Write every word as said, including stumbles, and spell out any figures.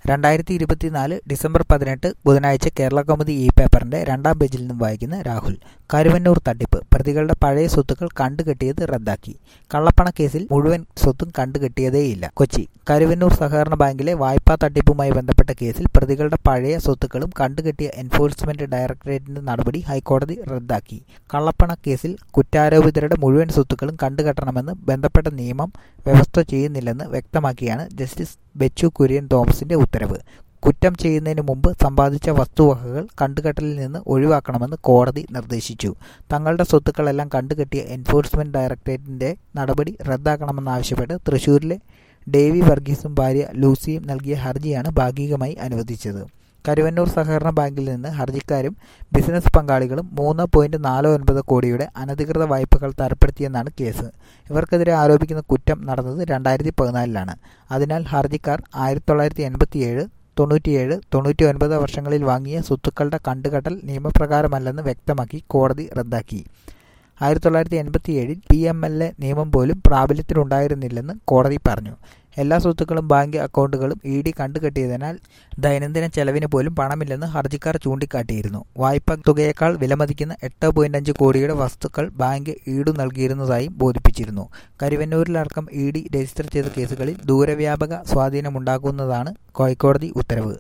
രണ്ടായിരത്തി ഇരുപത്തിനാല് ഡിസംബർ പതിനെട്ട് ബുധനാഴ്ച കേരളകൗമുദി ഇ പേപ്പറിന്റെ രണ്ടാം പേജിൽ നിന്നും വായിക്കുന്ന രാഹുൽ. കരുവന്നൂർ തട്ടിപ്പ്, പ്രതികളുടെ പഴയ സ്വത്തുക്കൾ കണ്ടുകെട്ടിയത് റദ്ദാക്കി. കള്ളപ്പണക്കേസിൽ മുഴുവൻ സ്വത്തും കണ്ടുകെട്ടിയതേയില്ല. കൊച്ചി. കരുവന്നൂർ സഹകരണ ബാങ്കിലെ വായ്പാ തട്ടിപ്പുമായി ബന്ധപ്പെട്ട കേസിൽ പ്രതികളുടെ പഴയ സ്വത്തുക്കളും കണ്ടുകെട്ടിയ എൻഫോഴ്സ്മെന്റ് ഡയറക്ടറേറ്റിന്റെ നടപടി ഹൈക്കോടതി റദ്ദാക്കി. കള്ളപ്പണക്കേസിൽ കുറ്റാരോപിതരുടെ മുഴുവൻ സ്വത്തുക്കളും കണ്ടുകെട്ടണമെന്ന് ബന്ധപ്പെട്ട നിയമം വ്യവസ്ഥ ചെയ്യുന്നില്ലെന്ന് വ്യക്തമാക്കിയാണ് ജസ്റ്റിസ് ബെച്ചു കുര്യൻ തോമസിന്റെ ഉത്തരവ്. കുറ്റം ചെയ്യുന്നതിന് മുമ്പ് സമ്പാദിച്ച വസ്തുവകകൾ കണ്ടുകെട്ടലിൽ നിന്ന് ഒഴിവാക്കണമെന്ന് കോടതി നിർദ്ദേശിച്ചു. തങ്ങളുടെ സ്വത്തുക്കളെല്ലാം കണ്ടുകെട്ടിയ എൻഫോഴ്സ്മെന്റ് ഡയറക്ടറേറ്റിന്റെ നടപടി റദ്ദാക്കണമെന്നാവശ്യപ്പെട്ട് തൃശൂരിലെ ഡേവി വർഗീസും ഭാര്യ ലൂസിയും നൽകിയ ഹർജിയാണ് ഭാഗികമായി അനുവദിച്ചത്. കരുവന്നൂർ സഹകരണ ബാങ്കിൽ നിന്ന് ഹർജിക്കാരും ബിസിനസ് പങ്കാളികളും മൂന്ന് പോയിന്റ് നാല് ഒൻപത് കോടിയുടെ അനധികൃത വായ്പകൾ തരപ്പെടുത്തിയെന്നാണ് കേസ്. ഇവർക്കെതിരെ ആരോപിക്കുന്ന കുറ്റം നടന്നത് രണ്ടായിരത്തി പതിനാലിലാണ്. അതിനാൽ ഹർജിക്കാർ ആയിരത്തി തൊള്ളായിരത്തി എൺപത്തിയേഴ് തൊണ്ണൂറ്റിയേഴ് തൊണ്ണൂറ്റി ഒൻപത് വർഷങ്ങളിൽ വാങ്ങിയ സ്വത്തുക്കളുടെ കണ്ടുകെട്ടൽ നിയമപ്രകാരമല്ലെന്ന് വ്യക്തമാക്കി കോടതി റദ്ദാക്കി. ആയിരത്തി തൊള്ളായിരത്തി എൺപത്തി ഏഴിൽ പി എം എൽ എ നിയമം പോലും പ്രാബല്യത്തിലുണ്ടായിരുന്നില്ലെന്ന് കോടതി പറഞ്ഞു. എല്ലാ സ്വത്തുക്കളും ബാങ്ക് അക്കൗണ്ടുകളും ഇ ഡി കണ്ടുകെട്ടിയതിനാൽ ദൈനംദിന ചെലവിന് പോലും പണമില്ലെന്ന് ഹർജിക്കാർ ചൂണ്ടിക്കാട്ടിയിരുന്നു. വായ്പ തുകയേക്കാൾ വിലമതിക്കുന്ന എട്ട് പോയിന്റ് അഞ്ച് കോടിയുടെ വസ്തുക്കൾ ബാങ്ക് ഈടു നൽകിയിരുന്നതായും ബോധിപ്പിച്ചിരുന്നു. കരുവന്നൂരിലടക്കം ഇ ഡി രജിസ്റ്റർ ചെയ്ത കേസുകളിൽ ദൂരവ്യാപക സ്വാധീനമുണ്ടാകുന്നതാണ് ഹൈക്കോടതി ഉത്തരവ്.